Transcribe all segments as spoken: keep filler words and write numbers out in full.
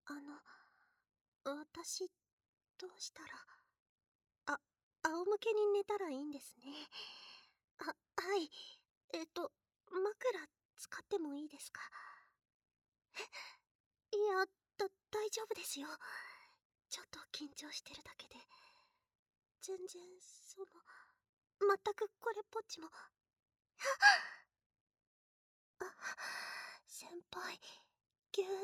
あの、私、どうしたら、あ、仰向けに寝たらいいんですね。あ、はい。えっと、枕使ってもいいですか？いや、だ、大丈夫ですよ。ちょっと緊張してるだけで。全然、その、全くこれっぽっちも。あ、先輩、ぎゅーって、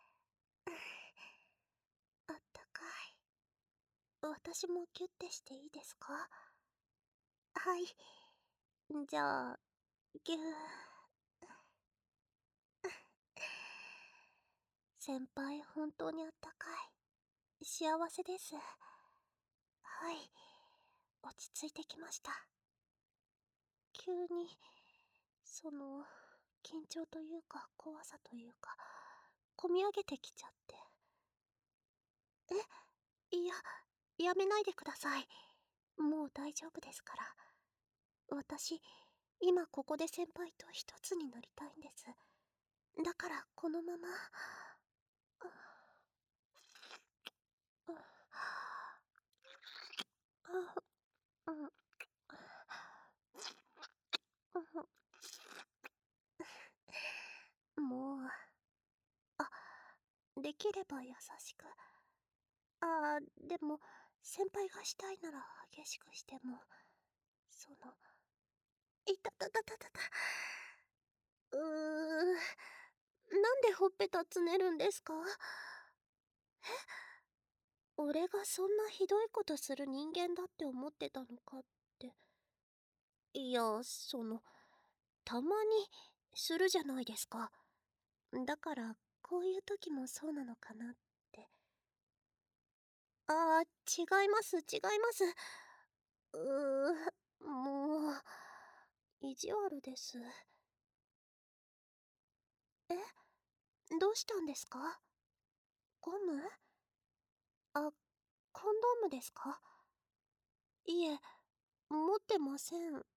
あったかい。私もギュッてしていいですか？はい。じゃあ、ぎゅー。先輩、本当にあったかい。幸せです。はい。落ち着いてきました。急に、その、緊張というか怖さというか、こみ上げてきちゃって。え、いや、やめないでください。もう大丈夫ですから。私、今ここで先輩と一つになりたいんです。だからこのまま。もう、あ、できれば優しく。ああ、でも、先輩がしたいなら激しくしても、その、いたたたたたた。うー、なんでほっぺたつねるんですか？俺がそんなひどいことする人間だって思ってたのかって。いや、その、たまにするじゃないですか。だから、こういう時もそうなのかなって。ああ、違います、違います。うー、もう、意地悪です。え、どうしたんですか？ゴム？あ、コンドームですか？いえ、持ってませんよ。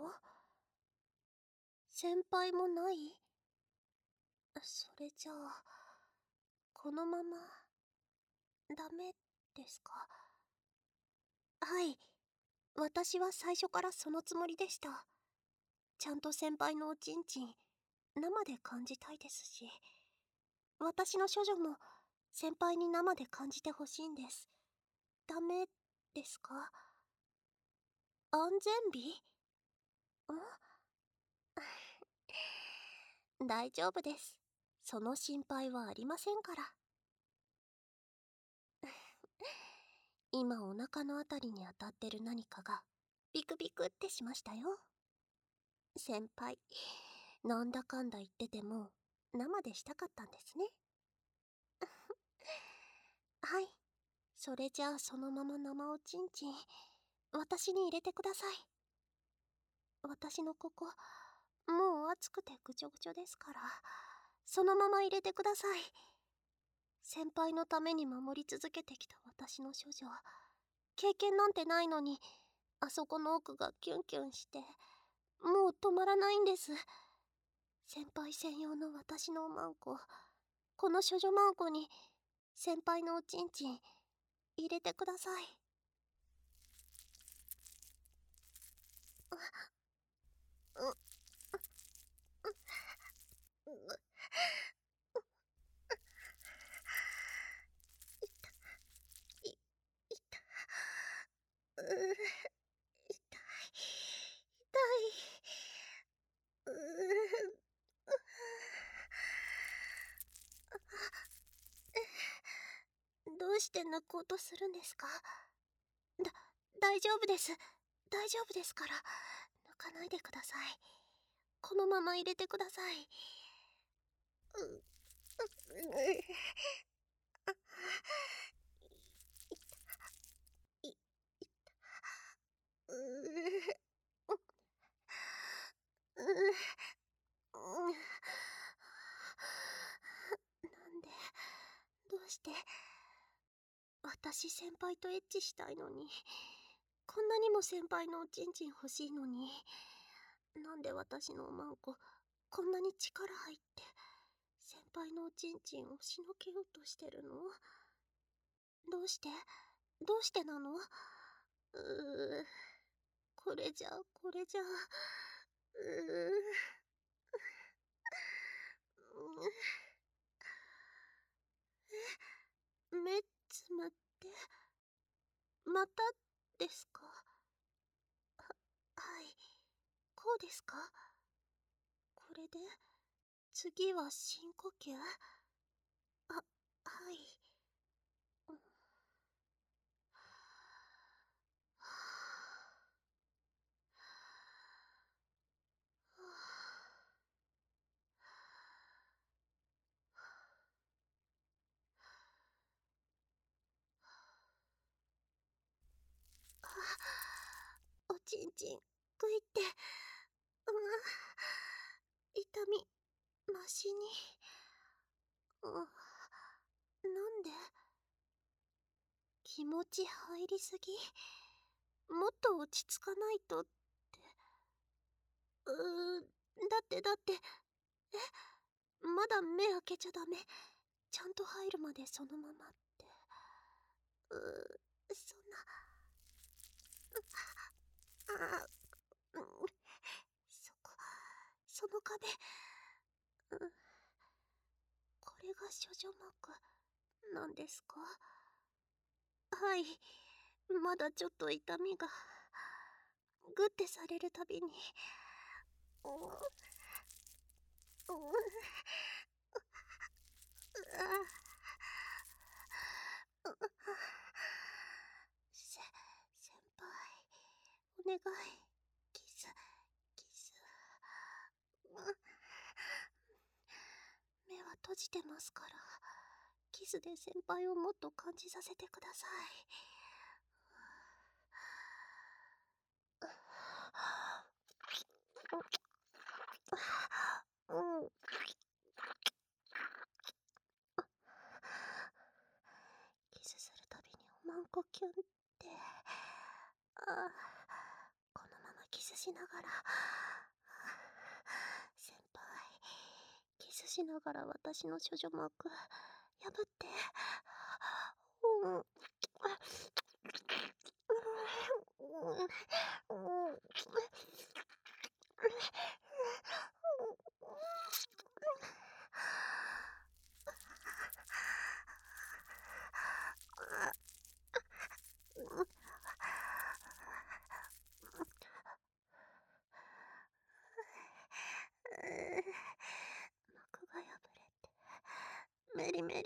先輩もない？それじゃあ、このまま、ダメですか？はい。私は最初からそのつもりでした。ちゃんと先輩のおちんちん、生で感じたいですし、私の処女も先輩に生で感じてほしいんです。ダメですか？安全備？ん大丈夫です。その心配はありませんから。今お腹のあたりに当たってる何かがビクビクってしましたよ。先輩、なんだかんだ言ってても生でしたかったんですね。はい。それじゃあそのまま生おちんちん、私に入れてください。私のここ、もう熱くてぐちょぐちょですから、そのまま入れてください。先輩のために守り続けてきた私の処女、経験なんてないのに、あそこの奥がキュンキュンして、もう止まらないんです。先輩専用の私のおまんこ、この処女まんこに、先輩のおちんちん、入れてください。う、う、う、い、いた、う、痛い、痛い、う、どうして泣こうとするんですか？だ、大丈夫です。大丈夫ですから。泣かないでください。このまま入れてください。う、う、う、い、い、う、う、う、なんで、どうして、私先輩とエッチしたいのに、こんなにも先輩のおちんちん欲しいのに、なんで私のおまんこ、こんなに力入って、先輩のおちんちんをしのけようとしてるの？どうしてどうしてなの？うー、これじゃ、これじゃ、うー、え、目つむって、またですか？は、はい、こうですか？これで、次は深呼吸？あ、はい。うん、おちんちん、ぐいって、うん、痛み、ましに。うん、なんで？気持ち入りすぎ？もっと落ち着かないとって。うー、だってだって、え、まだ目開けちゃダメ。ちゃんと入るまでそのままって。うー、そんな。あ、うん、そこ、その壁。うん、これが処女膜なんですか？はい、まだちょっと痛みが。グッてされるたびに。うん、うん、せ、先輩、お願い、キス、キス。目は閉じてますから、キスで先輩をもっと感じさせてください。うん。キスするたびにおまんこキュンって。ああ、このままキスしながら。先輩、キスしながら私の処女膜破って。うん。うん。うん。膜が破れて、メリメリって。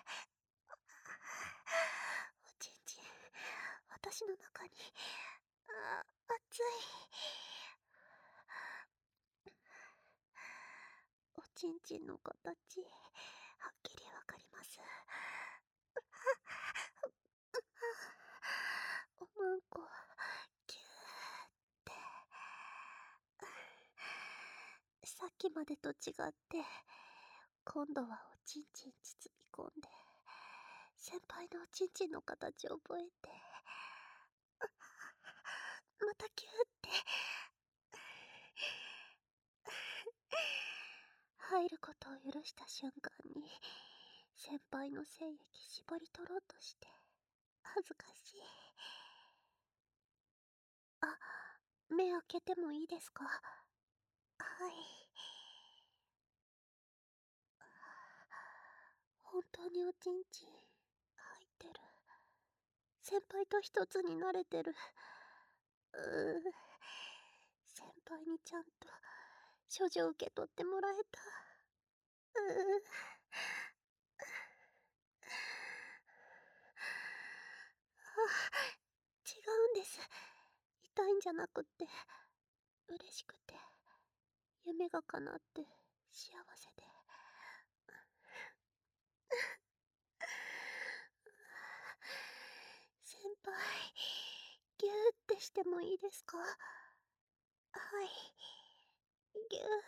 おちんちん、私の中に。あ、熱い。おちんちんの形、はっきりわかります。おまんこ、キューって。さっきまでと違って、今度はおちんちん包み込んで、先輩のおちんちんの形を覚えて、またキューって。入ることを許した瞬間に、先輩の精液絞り取ろうとして、恥ずかしい。あ、目開けてもいいですか？はい。本当におちんちん入ってる。先輩と一つになれてる。うー、先輩にちゃんと処女受け取ってもらえた。うー、あ、違うんです。痛いんじゃなくって、嬉しくて、夢が叶って幸せで。先輩、ギューってしてもいいですか？はい、ギュー。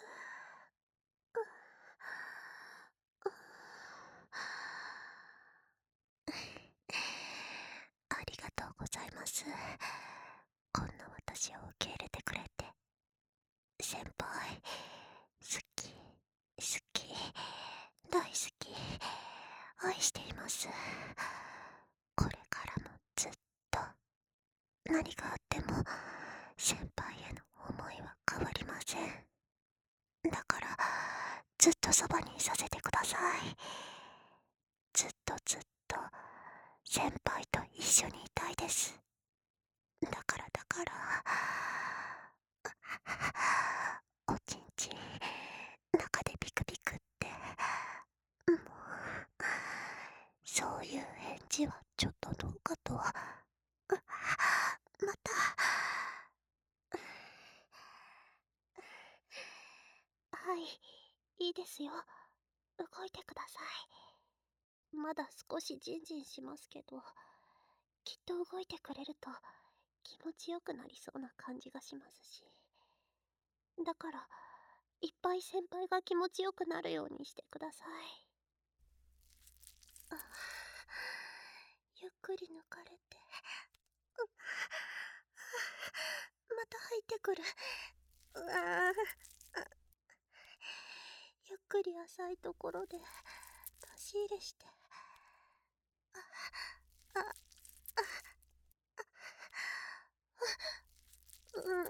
ありがとうございます。こんな私を受け入れてくれて。先輩、好き、好き、 大好き。愛しています。これからもずっと。何があっても先輩への思いは変わりません。だからずっとそばにいさせてください。ずっとずっと先輩と一緒にいたいです。だからだからおちんちん中でビクビクって、もうそういう返事はちょっとどうかと。また。はい、いいですよ。動いてください。まだ少しジンジンしますけど、きっと動いてくれると気持ちよくなりそうな感じがしますし。だからいっぱい先輩が気持ちよくなるようにしてください。あ、ゆっくり抜かれて、また入ってくる。うわ、ゆっくり浅いところで出し入れして、あ、あ、うん、うん、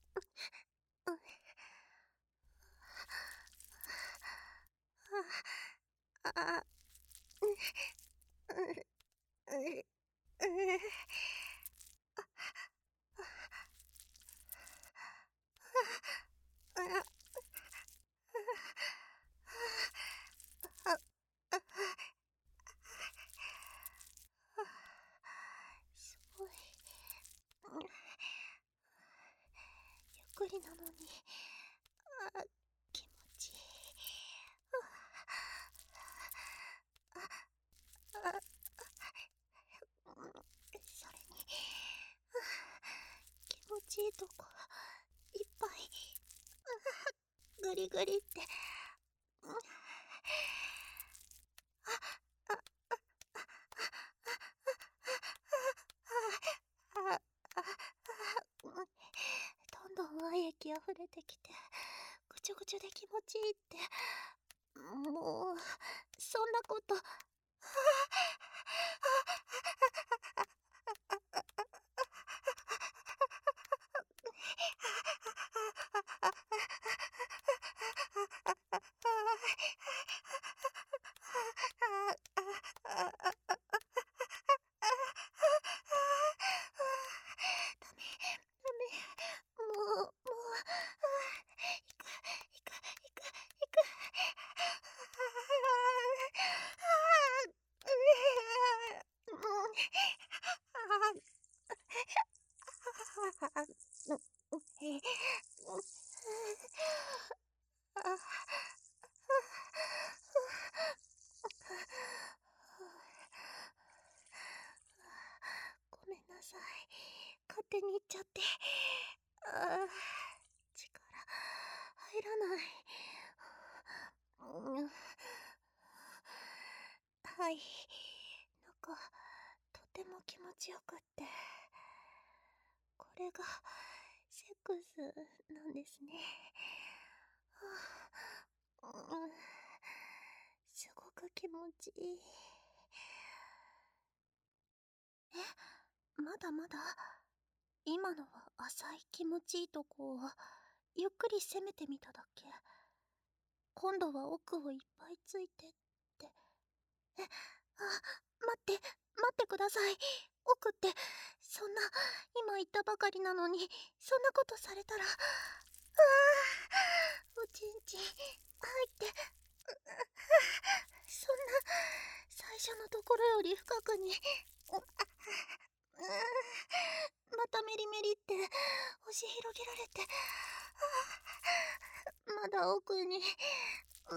あ、あ、うん、うん、うん、すごい。ゆっくりなのに、あ、気持ちいい。あ、あ、それに、気持ちいいとこいっぱい、グリグリって。どんどん愛液溢れてきて、ぐちょぐちょで気持ちいいって。もうそんなこと。もう、もう、行く、行く、行く、行く。ごめんなさい。勝手に行っちゃって。ああ、力入らない。うん、はい。なんか、とても気持ちよくって。これが、セックスなんですね。はあ、うん、すごく気持ちいい。え、まだまだ今のは浅い気持ちいいとこをゆっくり攻めてみただけ。今度は奥をいっぱいついてって。え、あ、待って、待ってください。奥って、そんな、今言ったばかりなのに、そんなことされたら、ああ、おちんちん、入って、そんな、最初のところより深くに、またメリメリって押し広げられて、まだ奥に、うん、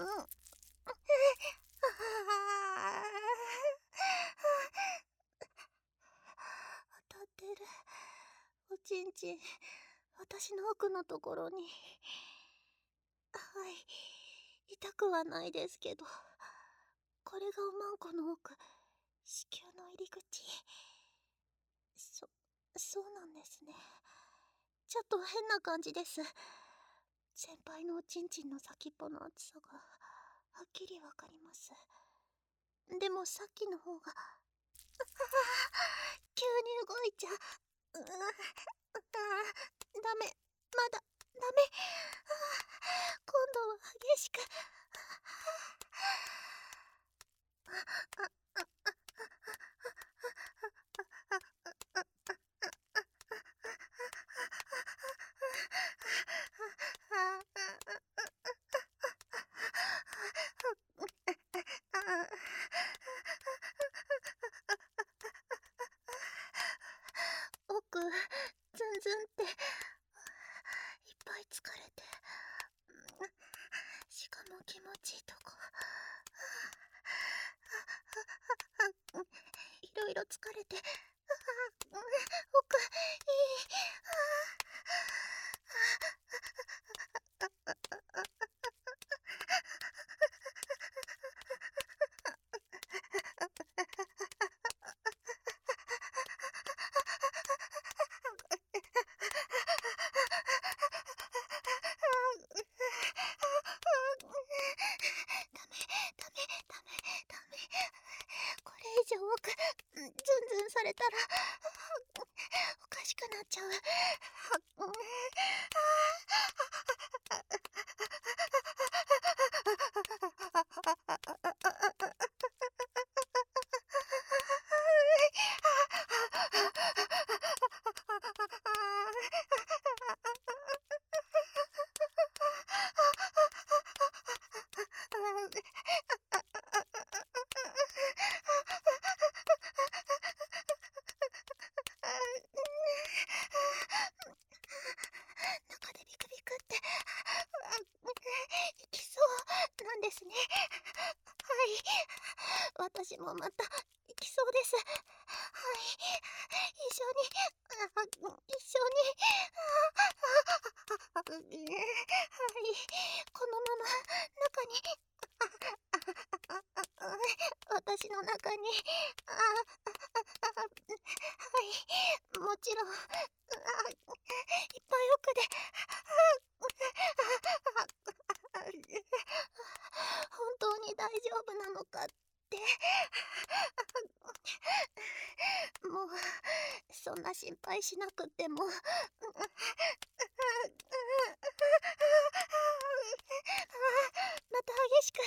当たってる。おちんちん、私の奥のところに。はい、痛くはないですけど、これがおまんこの奥、子宮の入り口。そ、そうなんですね。ちょっと変な感じです。先輩のおちんちんの先っぽの厚さがはっきりわかります。でもさっきの方が急に動いちゃう。うーダメ、まだダメ。今度は激しく。奥、ズンズンっていっぱい疲れて、しかも気持ちいいとこ、いろいろ疲れて、奥、いい。これ以上奥、ズンズンされたらおかしくなっちゃう。中でビクビクっていきそうなんですね。はい、私もまた行きそうです。はい、一緒に、あ一緒に、はい、このまま中に、私の中に、あはい、もちろん、あいっぱい奥で、本当に大丈夫なのかって。もうそんな心配しなくても。また激しく。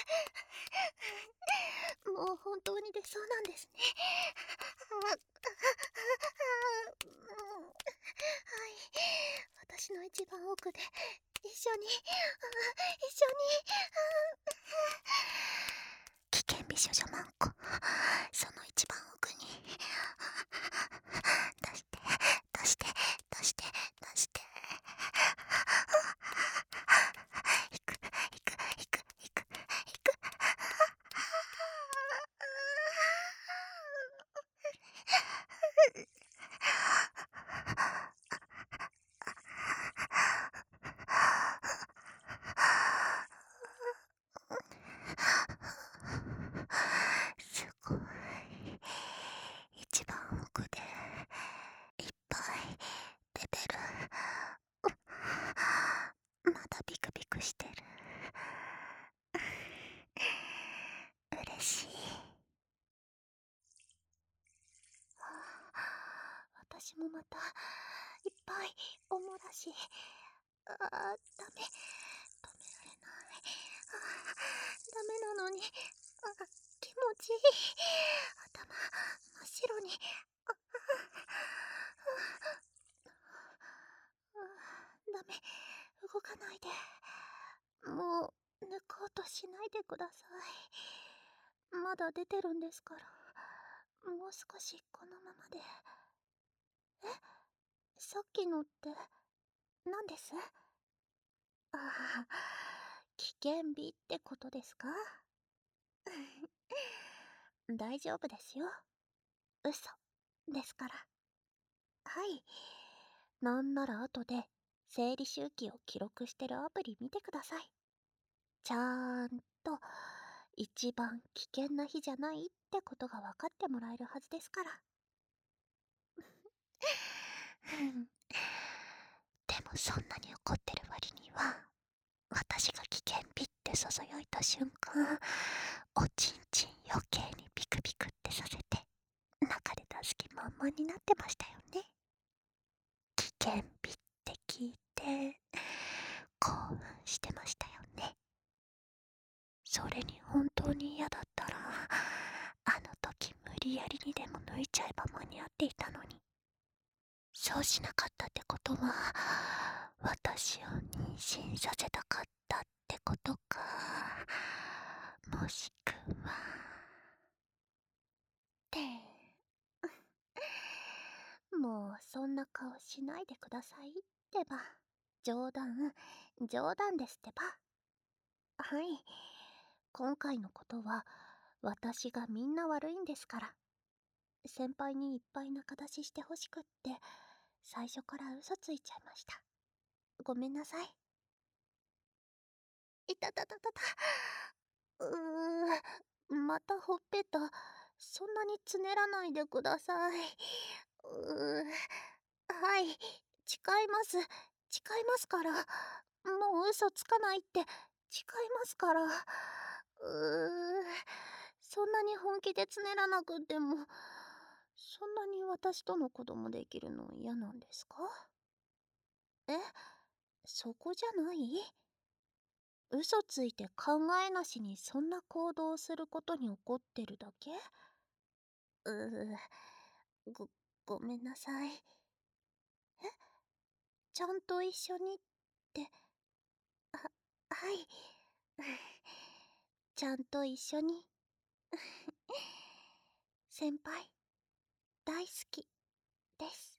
もう本当に出そうなんですね。はい、私の一番奥で一緒に、一緒に。危険美少女マンコ、その一番奥に出して出して出して出して、いくいくいくいくいく。すごい、一番奥でいっぱい出てる。まだビクビクしてる。嬉しい。私もまたいっぱいおもらし。あー、ダメ、止められない。あー、ダメなのに、あ、気持ちいい。頭真っ白に。ああ、ダメ、動かないで。もう抜こうとしないでください。まだ出てるんですから。もう少しこのままで。え、さっきのって何です？ああ、危険日ってことですか？大丈夫ですよ。嘘ですから。はい。なんなら後で生理周期を記録してるアプリ見てください。ちゃんと一番危険な日じゃないってことが分かってもらえるはずですから。でもそんなに怒ってる割には、私が危険日ってでささやいた瞬間、おちんちん余計にピクピクってさせて、中で出す気満々になってましたよね。危険日って聞いて、興奮してましたよね。それに本当に嫌だったら、あの時無理やりにでも抜いちゃえば間に合っていたのに。そうしなかったってことは、私を妊娠させたかったってことか。もしくは。ってもうそんな顔しないでくださいってば。冗談、冗談ですってば。はい。今回のことは、私がみんな悪いんですから。先輩にいっぱい仲出ししてほしくって、最初から嘘ついちゃいました。ごめんなさい。いたたたたた。うー、またほっぺた。そんなにつねらないでください。うー、はい、誓います。誓いますから。もう嘘つかないって誓いますから。うー、そんなに本気でつねらなくても、そんなに私との子供できるの嫌なんですか？え、そこじゃない？嘘ついて考えなしにそんな行動をすることに怒ってるだけ？うー、ご、ごめんなさい。え、ちゃんと一緒にって、あ、はい。ちゃんと一緒に。先輩、大好きです。